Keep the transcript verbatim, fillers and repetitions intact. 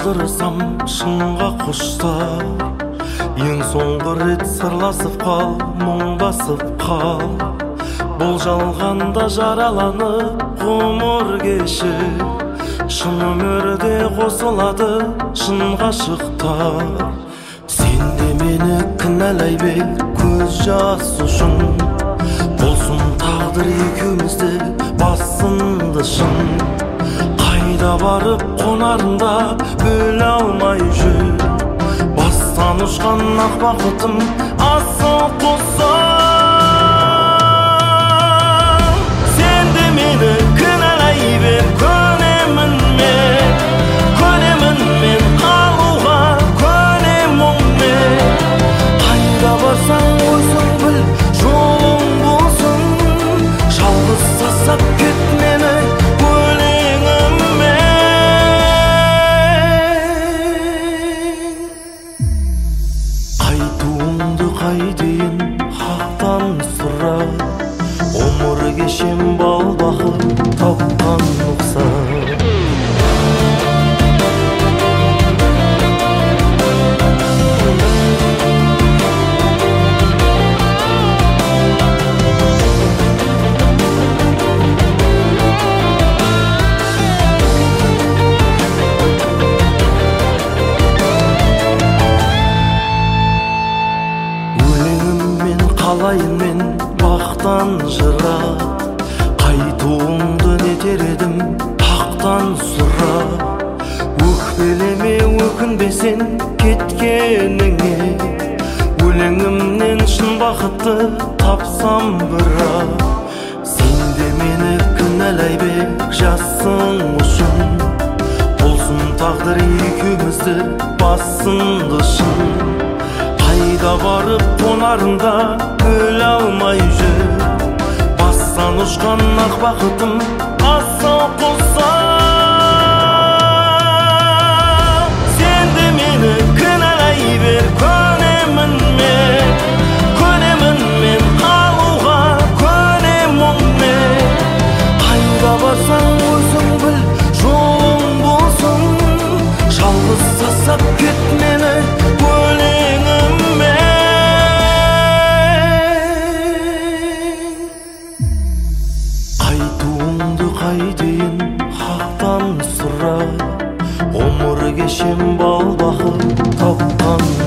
қалдырсам шынға құштар, ең соңғы рет сырласып қал, мұңдасып қал. Бұл жалғанда жараланып ғұмыр кешіп, шын өмірде қосылады шын ғашықтар. Сен де мені кінәлай бер көз жас үшін, болсын тағдыр екеумізді басынды шын. Қайда барып қонарында бөле алмай жүр, бастан ұшқан ақ бақытым асыл құсым. Сен де мені кінәлай бер, көнемін мен, көнемін мен қалуға, көнемін мен. Қайда барсаң өзің біл, жолың болсын, жалғыз тастап кет мені өлеңіммен. Қайтуыңды қайтейін хақтан сұра, ғұмыр кешем бал бақыт тапқан ұқсар. Қалайын мен бақтан жыра, қайтуыңды нетер едім тақтан сұра. Өкпелеме өкінбесен кеткеніңе, өлеңімнен шын бақытты тапсам бірақ. Сен де мені кінәлай бер жасың үшін, болсын тағдыр екеумізді басынды шын. Қайда барып қонарында бөле алмай жүр, бастан ұшқан ақ бақытым асыл құсым. Сен де мені кінәлай бер, көнемін мен, көнемін мен қалуға, көнемін мен. Қайда барсаң өзің біл, жолың болсын, жалғыз тастап кет мені өлеңіммен. Қайтуыңды қайтейін хақтан сұра, ғұмыр кешем бал бақыт тапқан